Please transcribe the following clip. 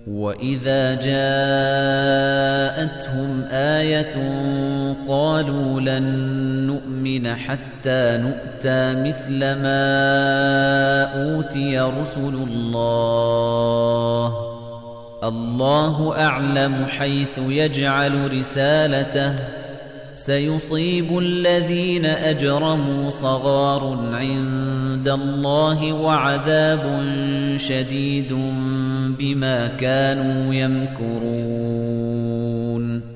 وَإِذَا جَاءَتْهُمْ آيَةٌ قَالُوا لَن نُّؤْمِنَ حَتَّىٰ نُؤْتَىٰ مِثْلَ مَا أُوتِيَ رُسُلُ اللَّهِ ۖ اللَّهُ أَعْلَمُ حَيْثُ يَجْعَلُ رِسَالَتَهُ ۗ سَيُصِيبُ الَّذِينَ أَجْرَمُوا صَغَارٌ عِندَ اللَّهِ وَعَذَابٌ شَدِيدٌ بِمَا كَانُوا يَمْكُرُونَ